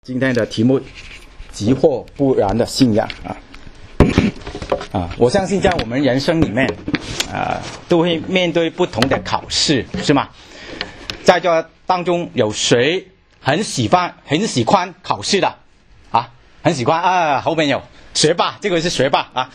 今天的题目急祸不然的信仰我相信在我们人生里面都会面对不同的考试，是吗？在这当中有谁很喜欢考试的很喜欢后面有学霸，这个是学霸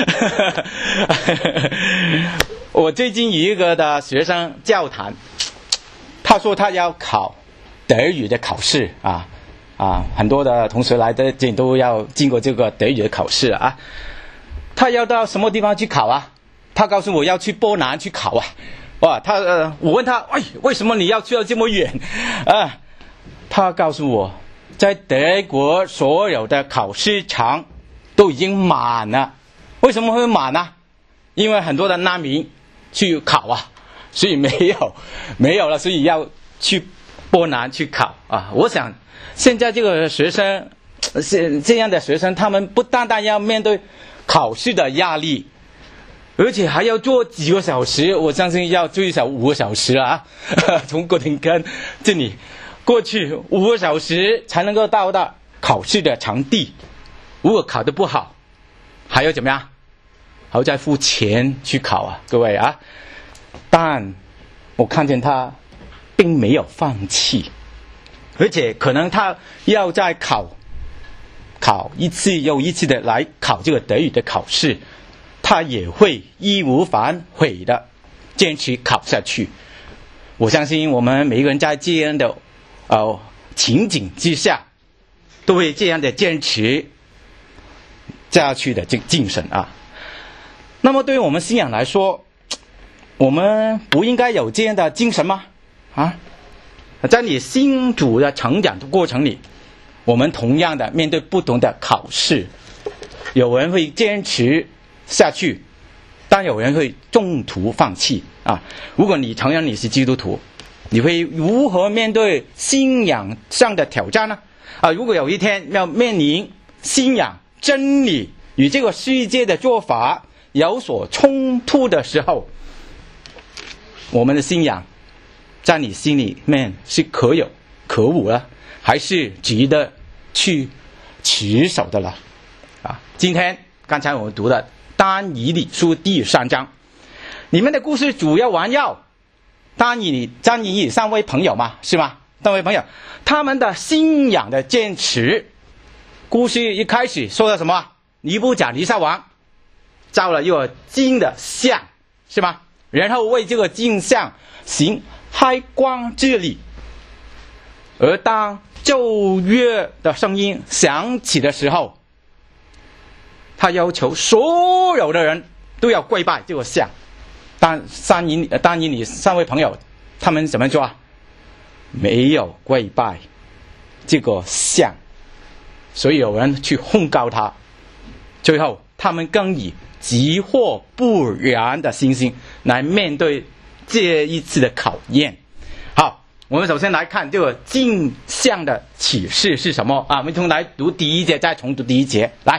我最近有一个的学生交谈，他说他要考德语的考试很多的同学来的都要经过这个德语的考试他要到什么地方去考他告诉我要去波兰去考我问他为什么你要去到这么远他告诉我在德国所有的考试场都已经满了。为什么会满呢？因为很多的难民去考所以没有了，所以要去波兰去考我想现在这个学生这样的学生，他们不单单要面对考试的压力，而且还要做几个小时，我相信要最少5个小时从哥廷根这里过去5个小时才能够到达考试的场地。如果考得不好，还要怎么样？还要再付钱去考各位但我看见他并没有放弃，而且可能他要再考一次又一次的来考这个德语的考试，他也会义无反悔的坚持考下去。我相信我们每一个人在这样的情景之下都会这样的坚持下去的精神那么对于我们信仰来说，我们不应该有这样的精神吗？在你信主的成长的过程里，我们同样的面对不同的考试，有人会坚持下去，但有人会中途放弃如果你承认你是基督徒，你会如何面对信仰上的挑战呢？如果有一天要面临信仰真理与这个世界的做法有所冲突的时候，我们的信仰在你心里面是可有可无了，还是值得去持守的了今天刚才我们读的但以理书第3章里面的故事主要围绕但以理3位朋友嘛，是吗？3位朋友他们的信仰的坚持。故事一开始说的什么？尼布甲尼撒王造了一个金的像，是吗？然后为这个金像行开光之礼，而当奏乐的声音响起的时候，他要求所有的人都要跪拜这个像。但以理3位朋友他们怎么做没有跪拜这个像，所以有人去控告他。最后他们更以急祸不然的信心来面对这一次的考验。好，我们首先来看这个镜像的启示是什么我们从来读第1节，再重读第1节来。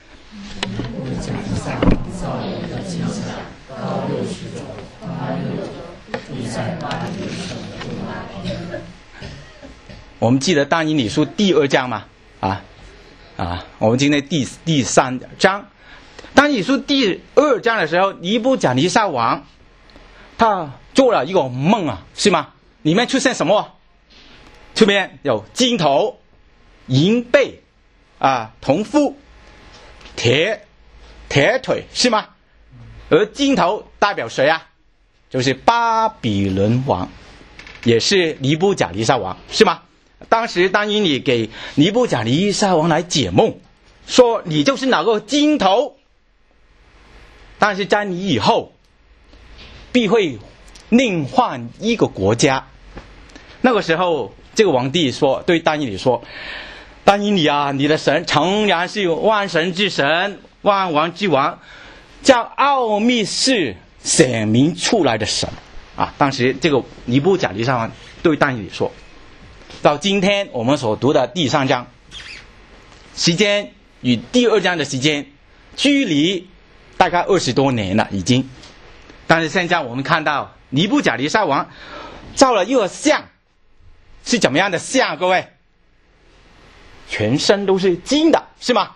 我们记得但以理书第2章吗？我们今天第3章。但以理书第2章的时候，尼布甲尼撒王他做了一个梦是吗？里面出现什么？这边有金头、银背铜肤、铁腿，是吗？而金头代表谁就是巴比伦王，也是尼布甲尼撒王，是吗？当时但以理给尼布甲尼撒王来解梦，说你就是那个金头，但是在你以后必会另换一个国家。那个时候这个皇帝说对但以理说，但以理你的神诚然是万神之神，万王之王，叫奥秘事显明出来的神当时这个尼布甲尼撒王对但以理说。到今天我们所读的第3章，时间与第2章的时间距离大概20多年了已经。但是现在我们看到尼布甲尼撒王造了一个像，是怎么样的像？各位全身都是金的，是吗？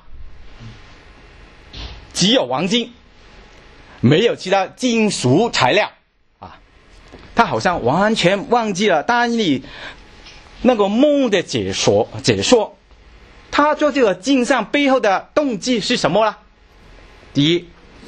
只有黄金，没有其他金属材料啊。他好像完全忘记了丹尼那个梦的解说。他做这个镜像背后的动机是什么呢？第一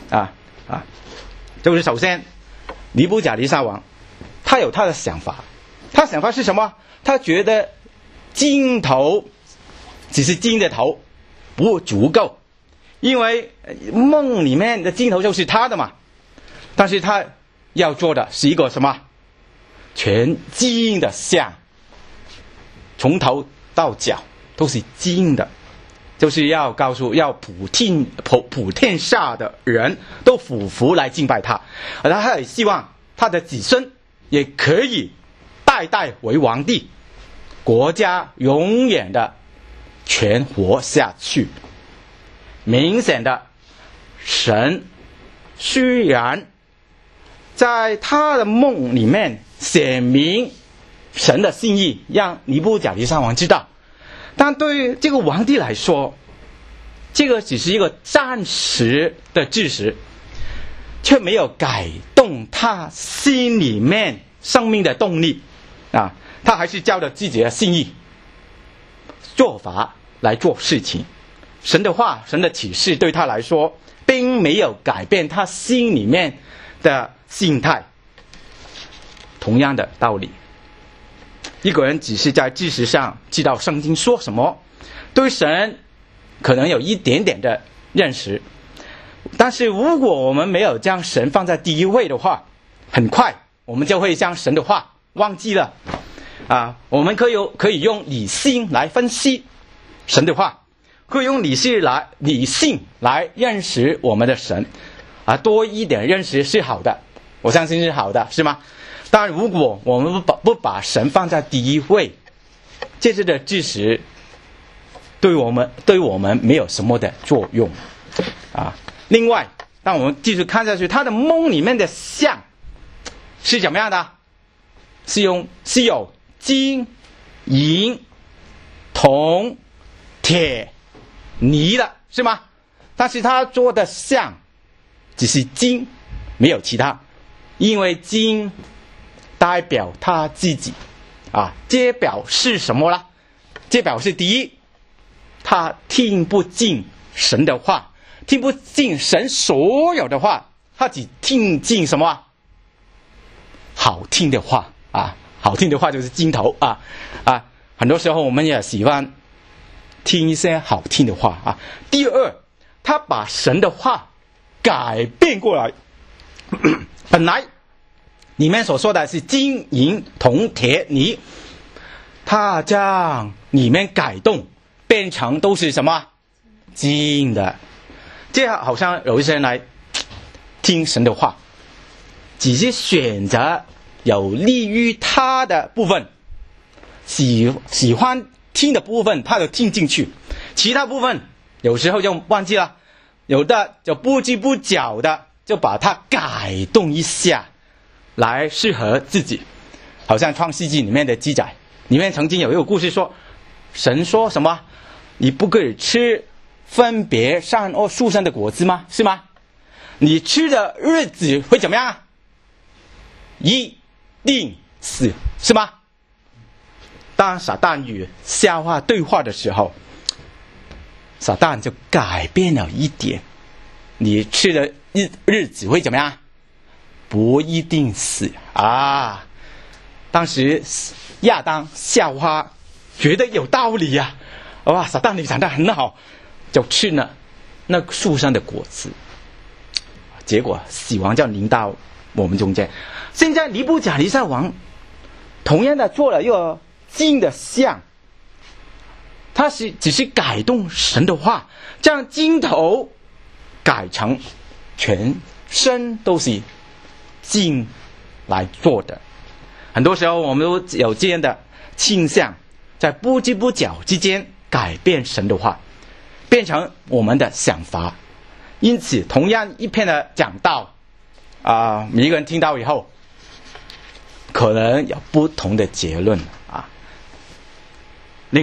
就是首先尼布甲尼撒王他有他的想法，他想法是什么？他觉得金头只是金的头不足够，因为梦里面的金头就是他的嘛。但是他要做的是一个什么？全金的像，从头到脚都是金的，就是要告诉普天下的人都俯伏来敬拜他，而他也希望他的子孙也可以代代为皇帝，国家永远的存活下去。明显的，神虽然在他的梦里面显明神的心意，让尼布甲尼撒王知道，但对于这个皇帝来说，这个只是一个暂时的知识，却没有改动他心里面生命的动力啊！他还是照着自己的心意做法来做事情。神的话，神的启示对他来说并没有改变他心里面的心态。同样的道理，一个人只是在知识上知道圣经说什么，对神可能有一点点的认识，但是如果我们没有将神放在第一位的话，很快我们就会将神的话忘记了我们可以用理性来分析神的话，可以用理性来认识我们的神多一点认识是好的，我相信是好的，是吗？但如果我们不把神放在第一位，这些的知识对我们没有什么的作用另外，当我们继续看下去，他的梦里面的像是怎么样的？是有金、银、铜、铁、泥的，是吗？但是他做的像只是金，没有其他，因为金代表他自己这表示什么呢？这表示第一，他听不进神的话，听不进神所有的话，他只听进什么？好听的话好听的话就是金头很多时候我们也喜欢听一些好听的话第二，他把神的话改变过来本来里面所说的是金银铜铁泥，他将里面改动变成都是什么？金的。这好像有一些人来听神的话，只是选择有利于他的部分，喜欢听的部分他就听进去，其他部分有时候就忘记了，有的就不知不觉的就把它改动一下来适合自己。好像创世纪里面的记载里面曾经有一个故事说，神说什么？你不可以吃分别善恶树上的果子吗？是吗？你吃的日子会怎么样？一定死，是吗？当撒旦与夏娃对话的时候，撒旦就改变了一点，你吃的日子会怎么样？不一定死当时亚当夏娃觉得有道理撒旦你讲得很好，就吃了那树上的果子，结果死亡就临到我们中间。现在尼布甲尼撒王同样的做了一个金的像，他只是改动神的话，将金头改成全身都是金来做的。很多时候我们都有这样的倾向，在不知不觉之间改变神的话，变成我们的想法。因此同样一篇的讲道每一个人听到以后可能有不同的结论另外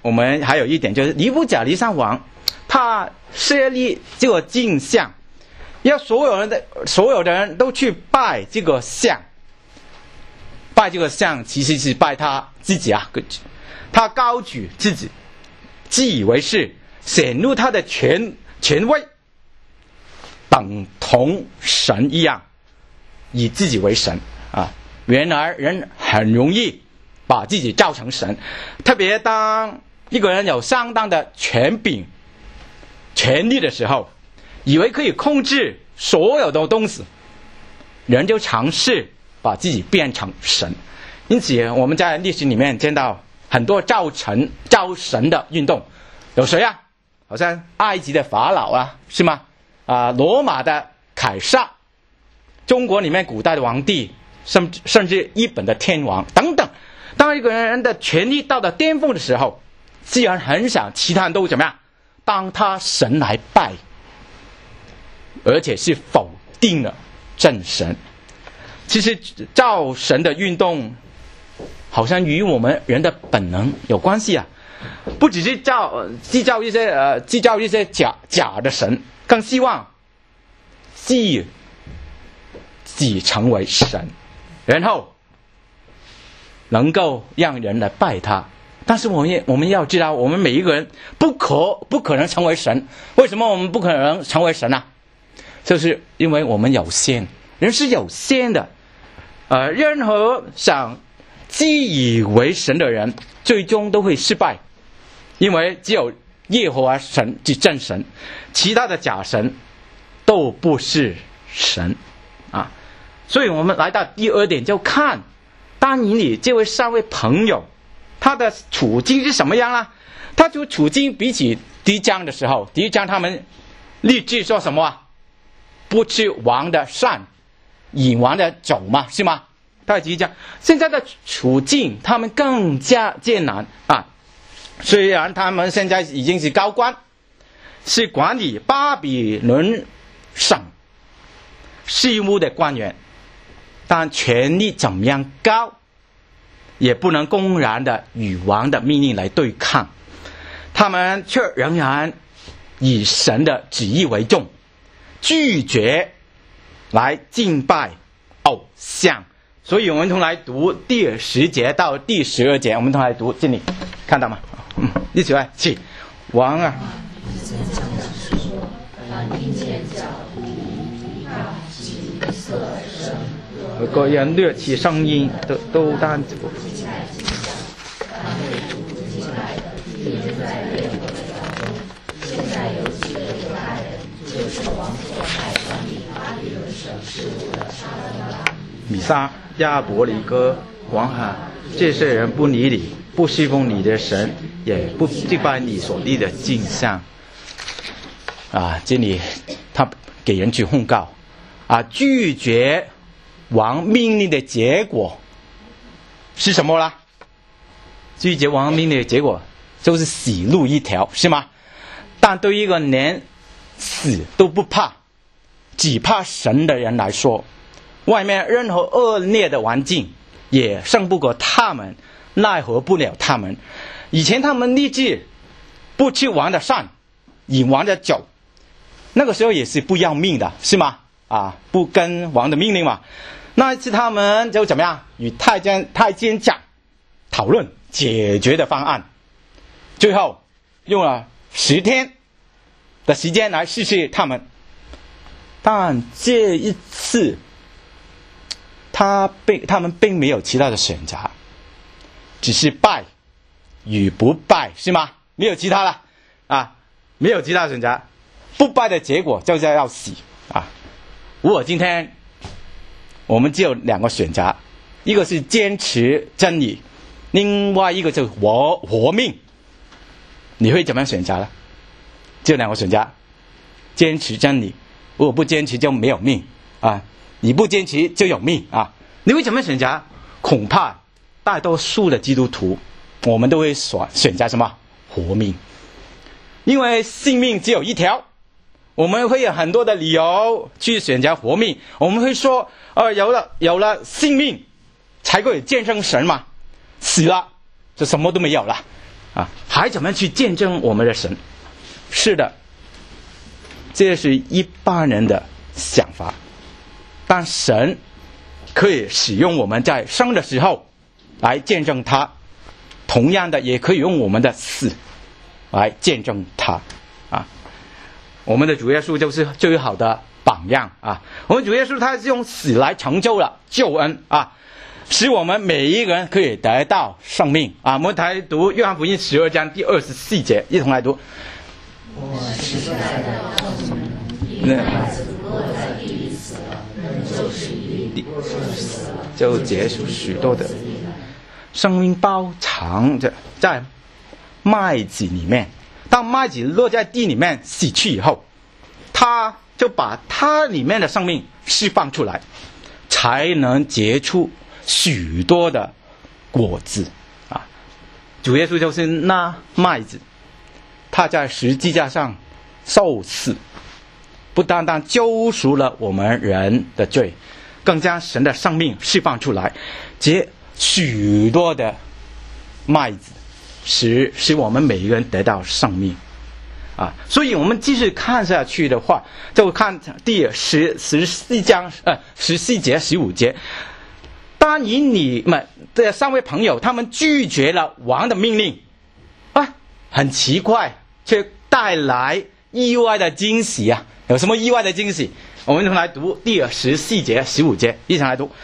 我们还有一点就是尼布甲尼撒王，他设立这个镜像，要所有的人都去拜这个像。拜这个像其实是拜他自己啊，他高举自己，自以为是，显露他的权威，等同神一样，以自己为神啊。原来人很容易把自己造成神，特别当一个人有相当的权柄、权力的时候，以为可以控制所有的东西，人就尝试把自己变成神。因此我们在历史里面见到很多造神的运动，有谁啊？好像埃及的法老啊，是吗？罗马的凯撒，中国里面古代的皇帝，甚至日本的天王等等。当一个人的权力到了巅峰的时候，自然很想其他人都怎么样当他神来拜，而且是否定了真神。其实造神的运动好像与我们人的本能有关系啊，不只是制造一些假的神，更希望自己成为神，然后能够让人来拜他。但是我们要知道，我们每一个人不可能成为神。为什么我们不可能成为神呢？就是因为我们有限，人是有限的。任何想自以为神的人，最终都会失败，因为只有耶和华神是真神，其他的假神都不是神啊。所以我们来到第二点，就看但以理这位3位朋友，他的处境是什么样呢？他就处境比起第一章的时候，第一章他们立志说什么啊？不吃王的膳，饮王的酒嘛，是吗？他第一章现在的处境他们更加艰难啊。虽然他们现在已经是高官，是管理巴比伦省事务的官员，但权力怎么样高，也不能公然的与王的命令来对抗，他们却仍然以神的旨意为重，拒绝来敬拜偶像。所以我们同来读第10节到第12节，我们同来读，这里看到吗？一起来，起，王啊！各人掠起声音，都单走。米沙、亚伯里哥、王喊，这些人不理你，不侍奉你的神，也不敬拜你所立的镜像。这里他给人去控告，拒绝王命令的结果是什么啦？拒绝王命令的结果就是死路一条，是吗？但对于一个连死都不怕，只怕神的人来说，外面任何恶劣的环境也胜不过他们，奈何不了他们。以前他们立志不吃王的膳，饮王的酒，那个时候也是不要命的，是吗？不跟王的命令嘛。那一次他们就怎么样？与太监长讨论解决的方案，最后用了10天的时间来试试他们。但这一次他们并没有其他的选择，只是拜与不拜，是吗？没有其他了没有其他选择，不拜的结果就是要死如果今天我们只有2个选择，一个是坚持真理，另外一个就是活命，你会怎么样选择呢？只有2个选择，坚持真理，如果不坚持就没有命你不坚持就有命你会怎么选择？恐怕大多数的基督徒我们都会选择什么？活命。因为性命只有一条，我们会有很多的理由去选择活命。我们会说有了性命才可以见证神嘛，死了就什么都没有了还还怎么去见证我们的神？是的，这是一般人的想法，但神可以使用我们在生的时候来见证他，同样的也可以用我们的死来见证他啊。我们的主耶稣就是最好的榜样啊！我们主耶稣他是用死来成就了救恩啊，使我们每一个人可以得到生命啊！我们来读约翰福音12章第24节，一同来读。我实在的证明，孩子落在地里死了，人就是一粒，就结出许多的生命，包藏着在麦子里面。当麦子落在地里面死去以后，他就把它里面的生命释放出来，才能结出许多的果子啊！主耶稣就是那麦子，他在十字架上受死，不单单救赎了我们人的罪，更将神的生命释放出来，结许多的麦子，使我们每一个人得到生命啊！所以我们继续看下去的话，就看第14章14节15节。当以你们这3位朋友，他们拒绝了王的命令啊，很奇怪，却带来意外的惊喜啊！有什么意外的惊喜？我们一同来读第14节15节，一起来读。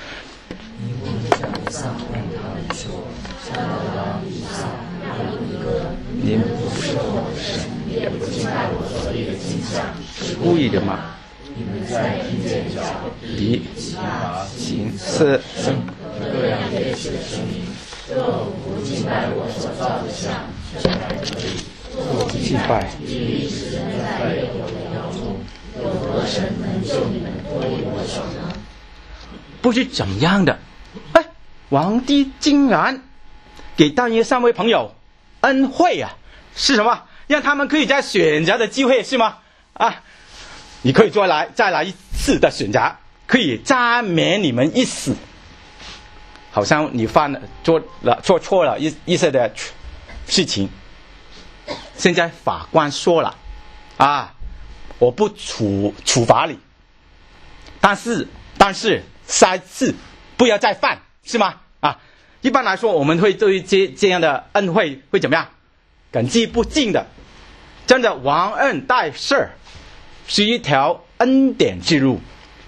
你们不是我的神，也不敬拜我所立的金像，是故意的吗？你们在听见脚、鼻、牙、形、色、声各样乐器的声音，若不敬拜我所造的像，这还可以；若敬拜，必使人在烈火的窑中，有何神能救你们脱离我手呢？不是怎样的？哎，皇帝竟然给但以理3位朋友恩惠啊！是什么？让他们可以在选择的机会，是吗？啊，你可以再来一次的选择，可以暂免你们一死。好像你做错了一些的事情，现在法官说了啊，我不处罚你，但是下一次不要再犯，是吗？啊，一般来说我们会对于这样的恩惠会怎么样？感激不尽的。真的忘恩带事是一条恩典之路，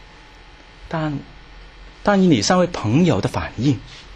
但以你3位朋友的反应，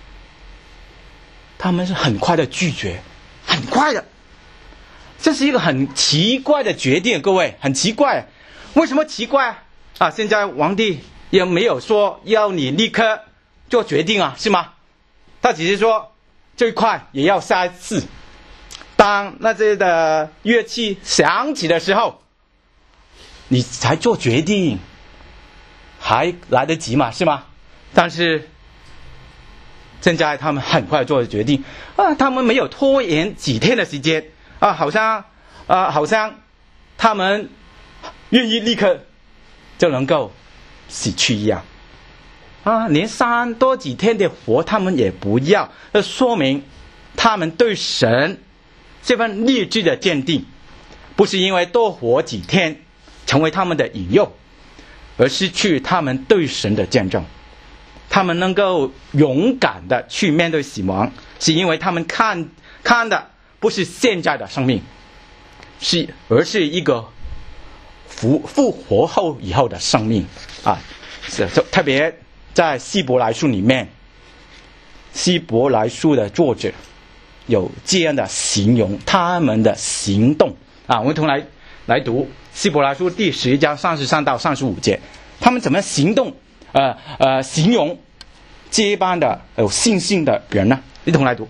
他们是很快的拒绝，很快的。这是一个很奇怪的决定，各位，很奇怪。为什么奇怪啊？现在皇帝也没有说要你立刻做决定啊，是吗？他只是说最快也要下一次，当那些的乐器响起的时候，你才做决定，还来得及嘛，是吗？但是现在他们很快做决定啊，他们没有拖延几天的时间啊，好像他们愿意立刻就能够死去一样啊，连3多几天的活他们也不要，这说明他们对神这份立志的坚定，不是因为多活几天成为他们的引诱，而失去他们对神的见证。他们能够勇敢的去面对死亡，是因为他们看的不是现在的生命，而是一个复活后以后的生命啊！特别在希伯来书里面，希伯来书的作者有这样的形容他们的行动啊！我们同来读希伯来书第10章33到35节，他们怎么行动？形容这般的有信心的人呢？一同来读。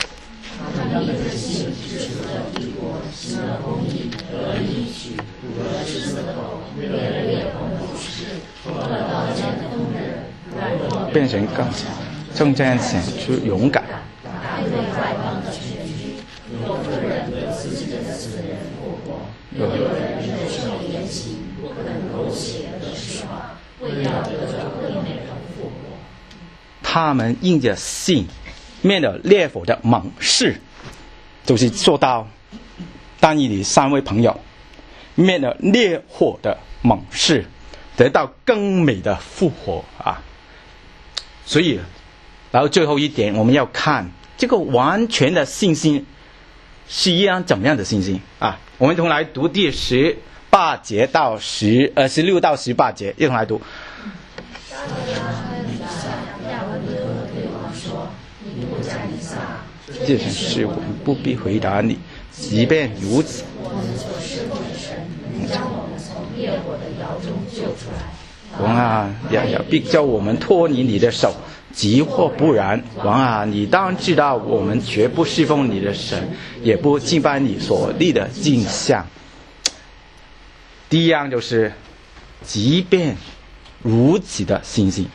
变成更正正显出勇敢。他们应着信，灭了烈火的猛士， 就是说到但以理3位朋友灭了烈火的猛士，得到更美的复活啊。所以然后最后一点，我们要看这个完全的信心是一样怎么样的信心啊？我们一同来读第16到18节，一同来读。这件事我们不必回答你，即便如此，王啊，必叫我们脱离你的手，即或不然，王啊，你当知道我们绝不侍奉你的神，也不敬拜你所立的镜像。第一样就是即便如此的信心。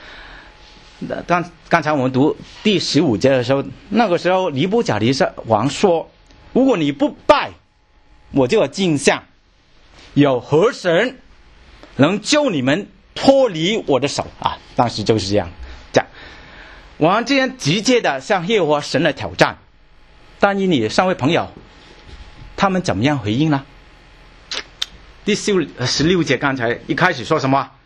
刚才我们读第15节的时候，那个时候尼布甲尼撒王说，如果你不拜我这个镜像，有何神能救你们脱离我的手啊？当时就是这样讲，王这样直接的向耶和华神的挑战。但以理3位朋友他们怎么样回应呢？第16节刚才一开始说什么？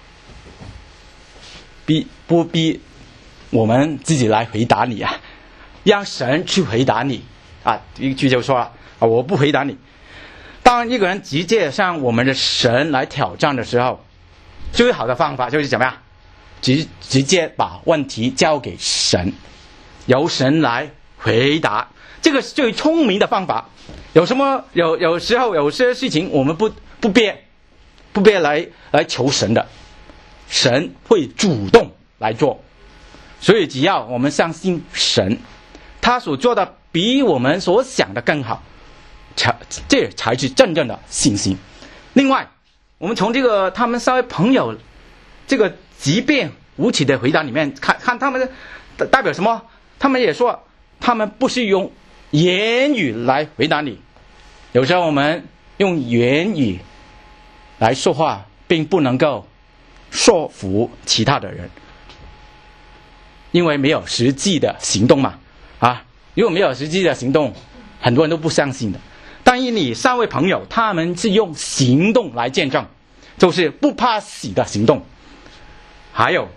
不逼我们自己来回答你啊，让神去回答你啊。一句就说了啊，我不回答你。当一个人直接向我们的神来挑战的时候，最好的方法就是怎么样？直接把问题交给神，由神来回答，这个是最聪明的方法。有时候有些事情我们不必来求神的，神会主动来做。所以只要我们相信神，他所做的比我们所想的更好，这才是真正的信心。另外，我们从这个他们3位朋友这个即便无耻的回答里面看他们代表什么？他们也说他们不是用言语来回答你。有时候我们用言语来说话，并不能够说服其他的人，因为没有实际的行动嘛。如果没有实际的行动，很多人都不相信的。但以理3位朋友他们是用行动来见证，就是不怕死的行动。还有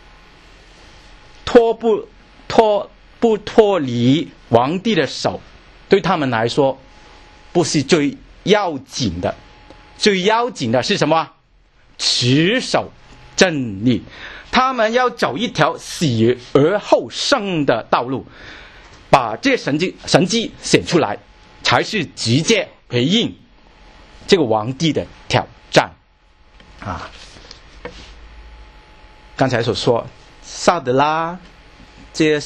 不脱离皇帝的手，对他们来说不是最要紧的。最要紧的是什么？持守真理。他们要走一条死而后生的道路，把这神迹显出来，才是直接回应这个皇帝的挑战啊。刚才所说萨德拉这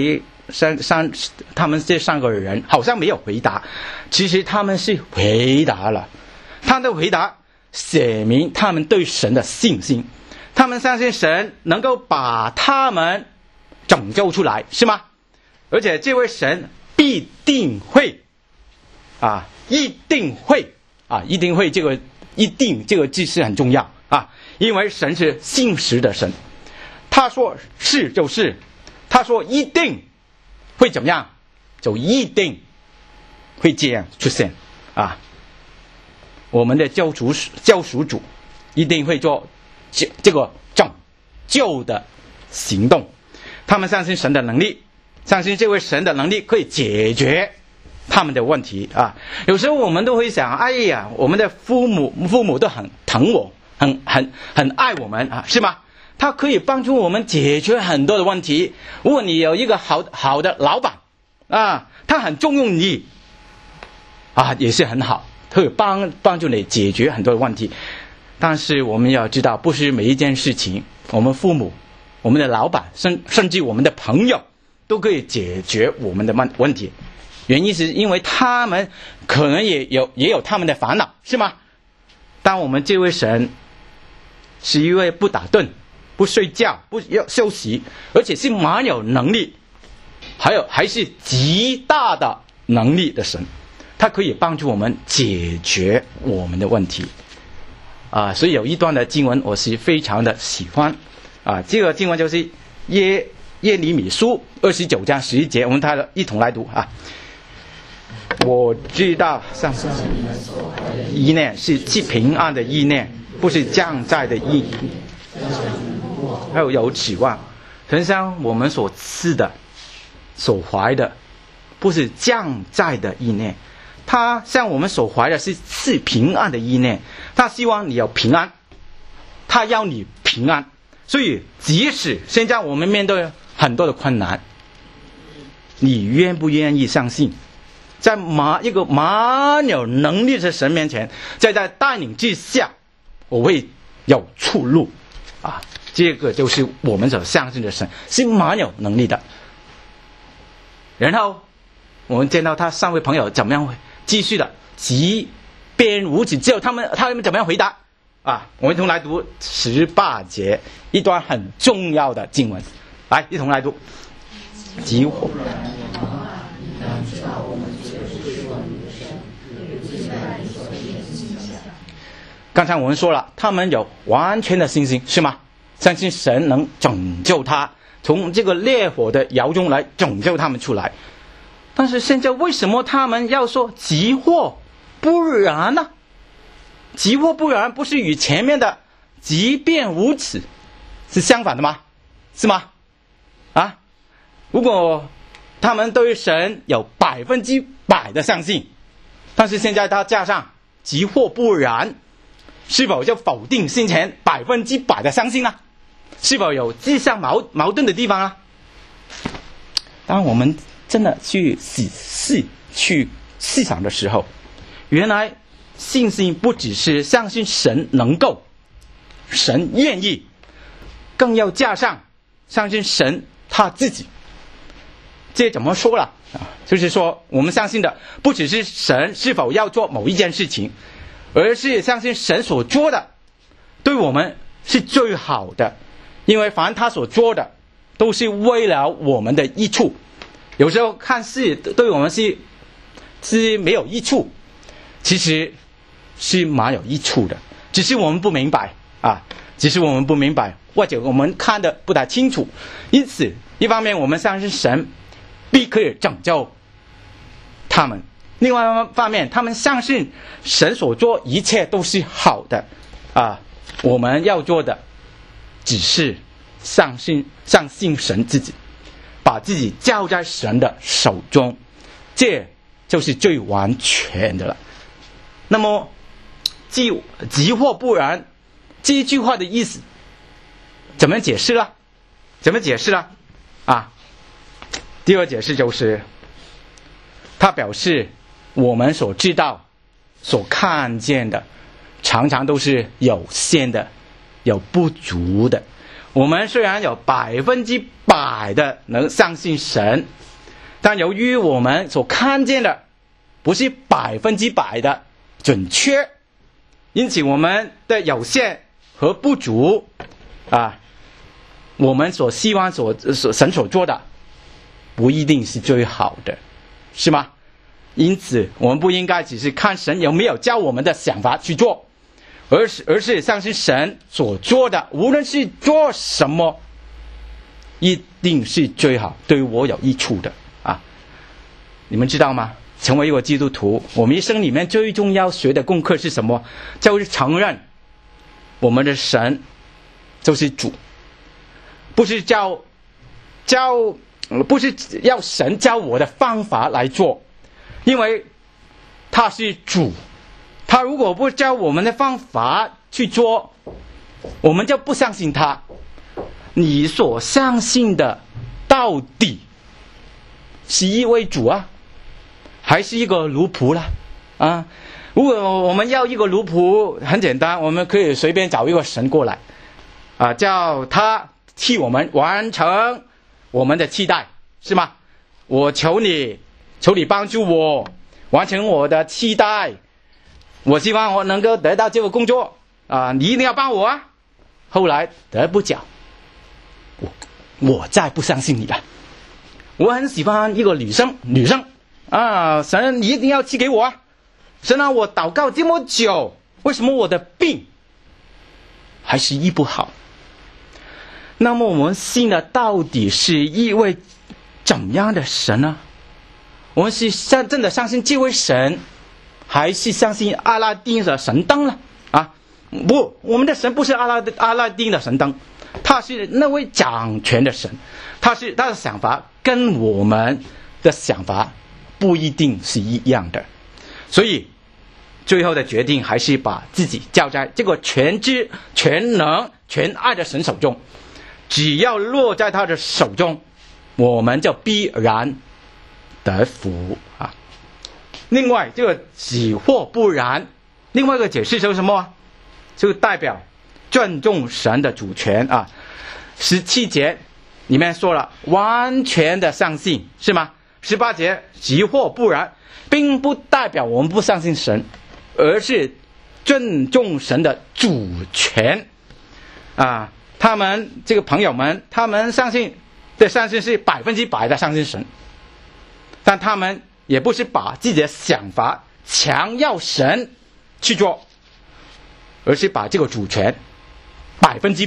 他们这3个人好像没有回答，其实他们是回答了。他们的回答写明他们对神的信心，他们相信神能够把他们拯救出来，是吗？而且这位神必定会一定会这个一定这个字是很重要啊，因为神是信实的神，他说是就是，他说一定会怎么样，就一定会这样出现啊。我们的救赎主一定会做这个拯救的行动。他们相信神的能力，相信这位神的能力可以解决他们的问题啊。有时候我们都会想，哎呀，我们的父母都很疼我，很爱我们啊，是吗？他可以帮助我们解决很多的问题。如果你有一个好的老板啊，他很重用你啊，也是很好，他会帮助你解决很多的问题。但是我们要知道，不是每一件事情我们父母、我们的老板甚至我们的朋友都可以解决我们的问题。原因是因为他们可能也有他们的烦恼，是吗？当我们这位神是一位不打盹、不睡觉、不要休息，而且是蛮有能力，还是极大的能力的神，他可以帮助我们解决我们的问题啊。所以有一段的经文我是非常的喜欢啊，这个经文就是耶利米书29章11节，我们一同来读啊。 我知道上帝意念是既平安的意念，不是降灾的意念，还有指望。神向我们所赐的、所怀的，不是降灾的意念，他向我们所怀的是赐平安的意念。他希望你有平安，他要你平安。所以，即使现在我们面对很多的困难，你愿不愿意相信，在一个蛮有能力的神面前，在带领之下，我会有出路啊！这个就是我们所相信的神是蛮有能力的。然后我们见到他三位朋友怎么样继续的即便如此，之后他们怎么样回答啊？我们一同来读18节，一段很重要的经文，来一同来读。即火。刚才我们说了，他们有完全的信心，是吗？相信神能拯救他，从这个烈火的窑中来拯救他们出来。但是现在为什么他们要说即或不然呢？即或不然不是与前面的即便如此是相反的吗？是吗？啊，如果他们对神有100%的相信，但是现在他加上即或不然，是否就否定先前100%的相信呢？是否有自相矛盾的地方啊？当我们真的去仔细去细想的时候，原来信心不只是相信神能够，神愿意，更要加上相信神他自己。这怎么说了啊？就是说我们相信的不只是神是否要做某一件事情，而是相信神所做的对我们是最好的，因为凡他所做的都是为了我们的益处。有时候看似对我们是没有益处，其实是蛮有益处的，只是我们不明白啊，只是我们不明白，或者我们看得不太清楚。因此一方面我们相信神必可以拯救他们，另外一方面他们相信神所做一切都是好的啊。我们要做的只是相信神自己，把自己交在神的手中，这就是最完全的了。那么即或不然这一句话的意思怎么解释了？啊，第二解释就是他表示我们所知道所看见的常常都是有限的，有不足的。我们虽然有100%的能相信神，但由于我们所看见的不是100%的准确，因此我们的有限和不足啊，我们所希望神所做的不一定是最好的，是吗？因此我们不应该只是看神有没有教我们的想法去做，而是相信神所做的无论是做什么一定是最好，对我有益处的啊！你们知道吗？成为一个基督徒，我们一生里面最重要学的功课是什么？就是承认我们的神就是主，不是不是要神教我的方法来做，因为他是主，他如果不教我们的方法去做，我们就不相信他。你所相信的到底是一位主啊，还是一个奴仆啦？啊，如果我们要一个奴仆，很简单，我们可以随便找一个神过来啊，叫他替我们完成我们的期待，是吗？我求你帮助我完成我的期待，我希望我能够得到这个工作啊，你一定要帮我啊。后来得不着，我再不相信你了。我很喜欢一个女生啊，神你一定要赐给我啊！神啊，我祷告这么久，为什么我的病还是医不好？那么我们信的到底是一位怎样的神呢？ 我们是真的相信这位神，还是相信阿拉丁的神灯呢？啊，不，我们的神不是阿拉丁的神灯，他是那位掌权的神，他的想法跟我们的想法不一定是一样的，所以最后的决定还是把自己交在这个全知、全能、全爱的神手中。只要落在他的手中，我们就必然得福啊！另外，这个己或不然，另外一个解释就是什么？就代表尊重神的主权啊。17节里面说了，完全的相信，是吗？18节己或不然，并不代表我们不相信神，而是尊重神的主权啊。他们这个朋友们，他们相信是100%的相信神，但他们也不是把自己的想法强要神去做，而是把这个主权100%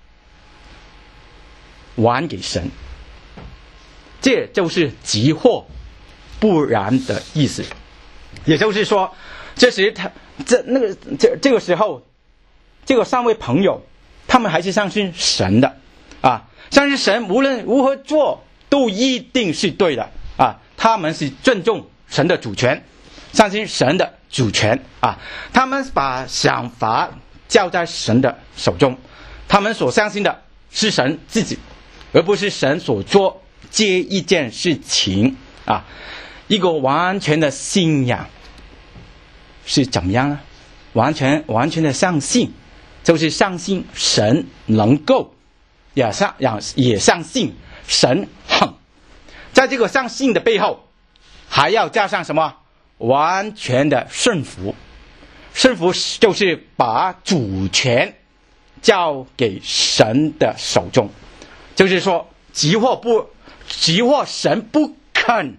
还给神。这就是己或不然的意思。也就是说，这个时候，这个3位朋友，他们还是相信神的啊，相信神无论如何做都一定是对的啊。他们是尊重神的主权，相信神的主权啊。他们把想法交在神的手中，他们所相信的是神自己，而不是神所做这一件事情啊。一个完全的信仰是怎么样呢？完全的相信，就是相信神能够，也相信神很。在这个相信的背后，还要加上什么？完全的顺服。顺服就是把主权交给神的手中，就是说，即或神不肯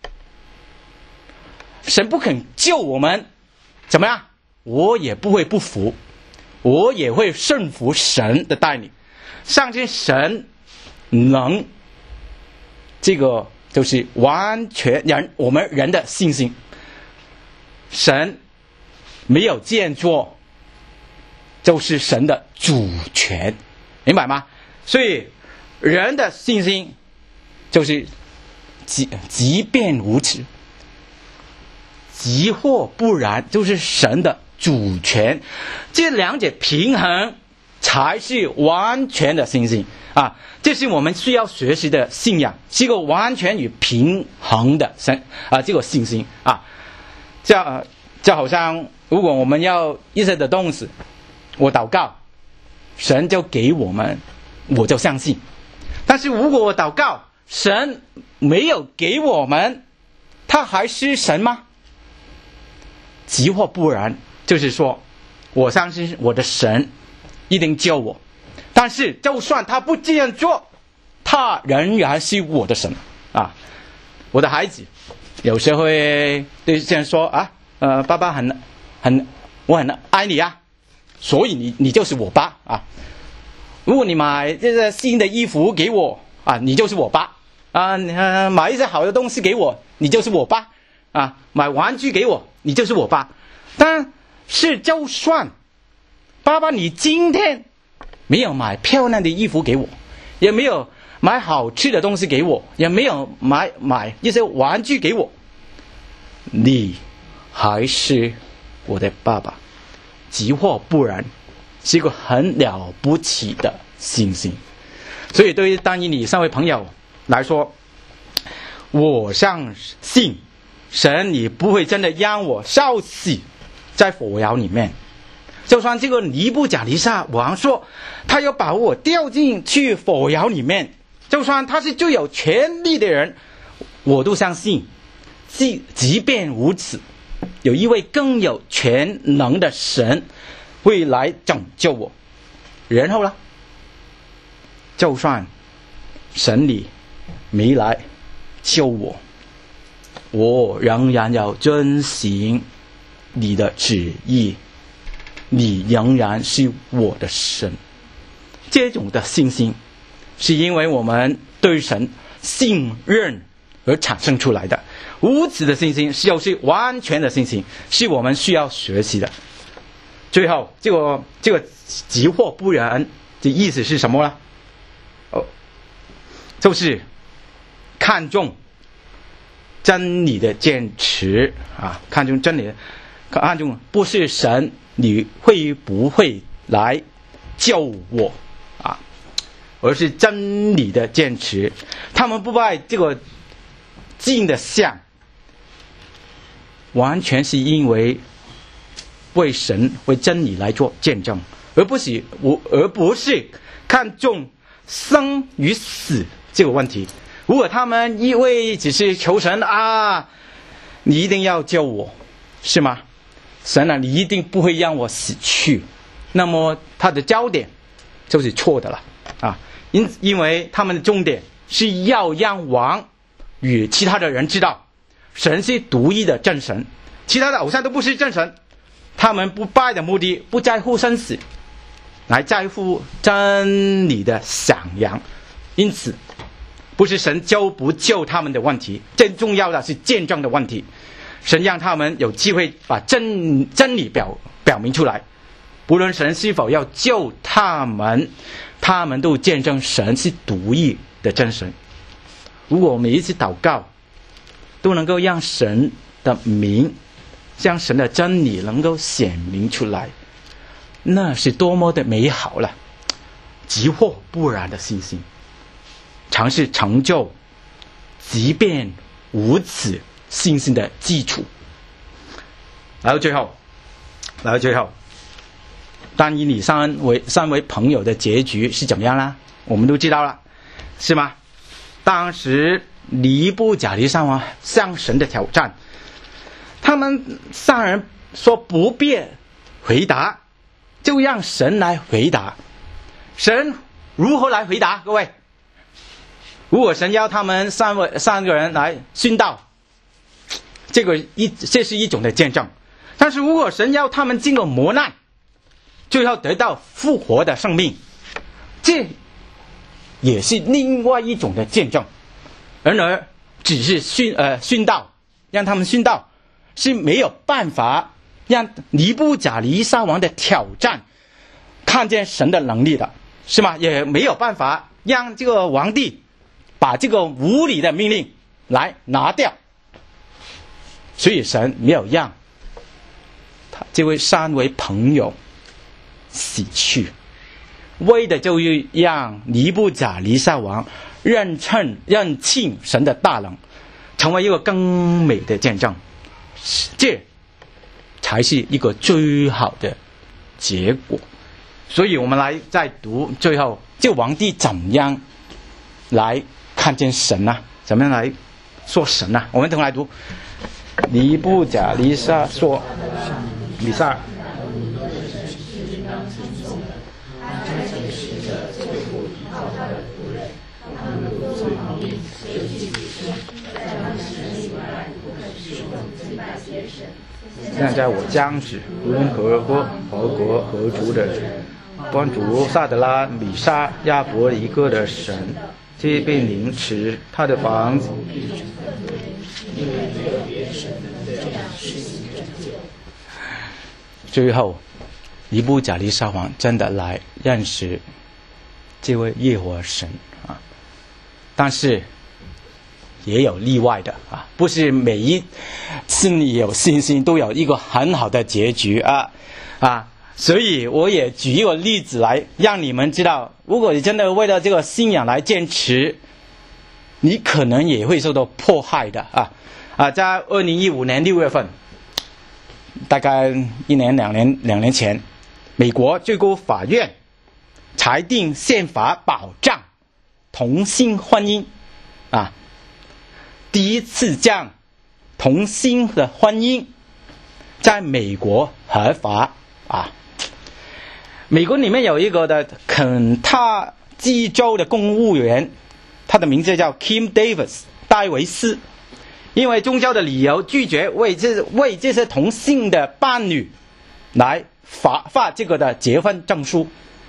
救我们，怎么样？我也不会不服，我也会顺服神的带领，相信神能。这个就是完全我们人的信心。神没有这样做，就是神的主权，明白吗？所以人的信心就是即便如此，即或不然，就是神的主权。这两者平衡才是完全的信心啊！这是我们需要学习的信仰，是一个完全与平衡的这个信心啊。就好像如果我们要一些的东西，我祷告，神就给我们，我就相信。但是如果我祷告，神没有给我们，他还是神吗？即或不然，就是说，我相信我的神一定救我，但是就算他不这样做，他仍然是我的神啊。我的孩子有时候会对这样说啊，爸爸我很爱你啊，所以你就是我爸啊。如果你买这个新的衣服给我啊，你就是我爸啊。买一些好的东西给我，你就是我爸啊。买玩具给我，你就是我爸。但是就算爸爸你今天没有买漂亮的衣服给我，也没有买好吃的东西给我，也没有买一些玩具给我，你还是我的爸爸。即或不然，是一个很了不起的信心。所以对于但以理3位朋友来说，我相信神你不会真的让我烧死在火窑里面。就算这个尼布甲尼撒王说他要把我掉进去火窑里面，就算他是最有权力的人，我都相信即便如此，有一位更有全能的神会来拯救我。然后呢，就算神你没来救我，我仍然要遵行你的旨意，你仍然是我的神。这种的信心是因为我们对神信任而产生出来的。 无耻的信心就是完全的信心，是我们需要学习的。最后，这个急或不然的意思是什么呢？就是看重真理的坚持啊，看重真理的，看重不是神你会不会来救我啊，而是真理的坚持。他们不拜这个金的像，完全是因为为神为真理来做见证，而不是看重生与死这个问题。如果他们因为只是求神啊，你一定要救我，是吗？神啊，你一定不会让我死去，那么他的焦点就是错的了啊！因为他们的重点是要让王与其他的人知道，神是独一的真神，其他的偶像都不是真神。他们不拜的目的不在乎生死，来在乎真理的响扬。因此不是神救不救他们的问题，最重要的是见证的问题。神让他们有机会把真理表明出来，不论神是否要救他们，他们都见证神是独一的真神。如果每一次祷告都能够让神的名，让神的真理能够显明出来，那是多么的美好了！急或不然的信心，尝试成就即便无此信心的基础。来到最后，但以你三位朋友的结局是怎么样呢？我们都知道了，是吗？当时尼布甲尼撒王向神的挑战，他们三人说不必回答，就让神来回答。神如何来回答？各位，如果神要他们三个人来殉道，这是一种的见证。但是如果神要他们经过磨难，最后得到复活的生命，这也是另外一种的见证。然而只是殉道，让他们殉道，是没有办法让尼布甲尼撒王的挑战看见神的能力的，是吗？也没有办法让这个皇帝把这个无理的命令来拿掉。所以神没有让他这位三位朋友死去，为的就是让尼布甲尼撒王认清神的大能，成为一个更美的见证，这才是一个最好的结果。所以我们来再读最后这皇帝怎样来看见神啊，怎么样来说神啊。我们同来读尼布甲尼撒说，以撒现在我将使无论何国何族的关主萨德拉米沙亚伯一个的神，即便凌迟他的房子。最后尼布甲尼撒王真的来认识这位耶和华神啊，但是也有例外的啊，不是每一次你有信心都有一个很好的结局啊。所以我也举一个例子来让你们知道，如果你真的为了这个信仰来坚持，你可能也会受到迫害的在2015年6月份，大概两年前，美国最高法院裁定宪法保障同性婚姻第一次将同性的婚姻在美国合法美国里面有一个的肯塔基州的公务员，他的名字叫 Kim Davis 戴维斯，因为宗教的理由拒绝为这些同性的伴侣来发这个的结婚证书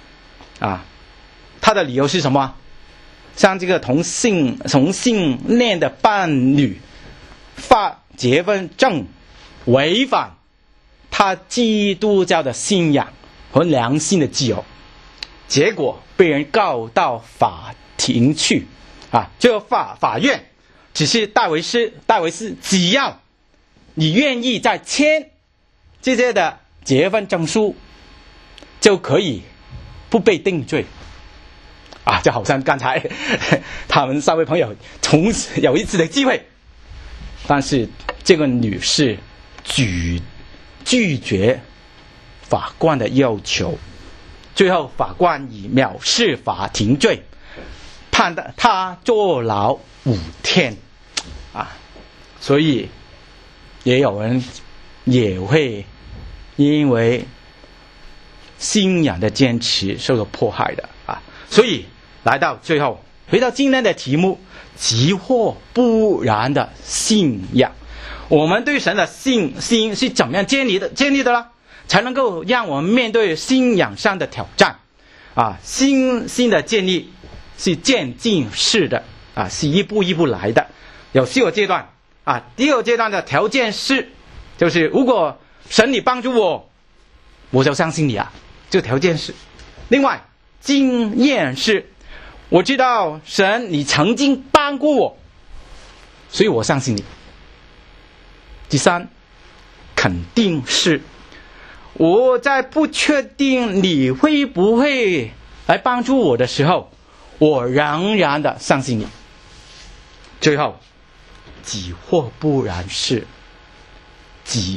他的理由是什么？像这个同性恋的伴侣发结婚证违反他基督教的信仰和良心的自由，结果被人告到法庭去这个法院只是戴维斯，只要你愿意再签这些的结婚证书，就可以不被定罪就好像刚才他们三位朋友从此有一次的机会，但是这个女士拒绝法官的要求，最后法官以藐视法庭罪判他坐牢5天所以也有人也会因为信仰的坚持受到迫害的所以来到最后，回到今天的题目，急或不然的信仰。我们对神的信心是怎么样建立的呢？才能够让我们面对信仰上的挑战信心的建立是渐进式的是一步一步来的，有4个阶段第2个阶段的条件是，就是如果神你帮助我就相信你这个条件是。另外经验是，我知道神你曾经帮过我，所以我相信你。第3，肯定是，我在不确定你会不会来帮助我的时候，我仍然的相信你。最后即或不然是，即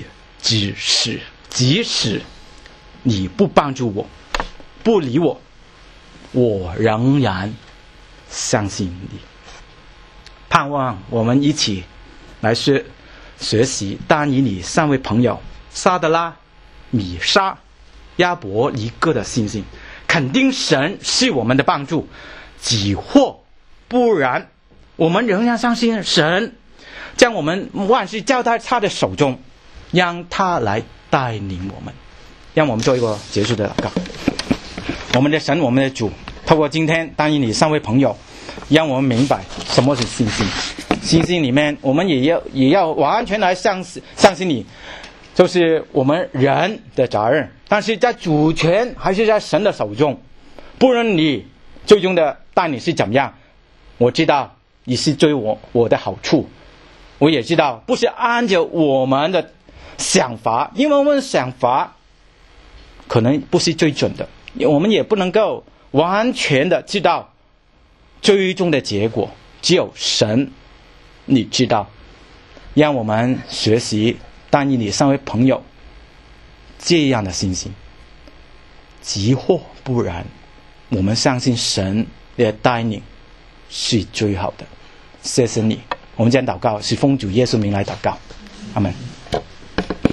使你不帮助我，不理我，我仍然相信你。盼望我们一起来学习但以理3位朋友撒德拉、米沙、亚伯尼哥的信心，肯定神是我们的帮助，即或不然我们仍然相信神将我们万事交在他的手中，让他来带领我们。让我们做一个结束的祷告。我们的神，我们的主，透过今天但以理3位朋友，让我们明白什么是信心。信心里面我们也要完全来相信你，就是我们人的责任，但是在主权还是在神的手中。不论你最终的带领是怎么样，我知道你是对我的好处，我也知道不是按照我们的想法，因为我们的想法可能不是最准的，我们也不能够完全的知道最终的结果，只有神你知道。让我们学习但以理3位朋友这样的信心，即或不然我们相信神的带领是最好的。谢谢你，我们将祷告是奉主耶稣名来祷告，阿们。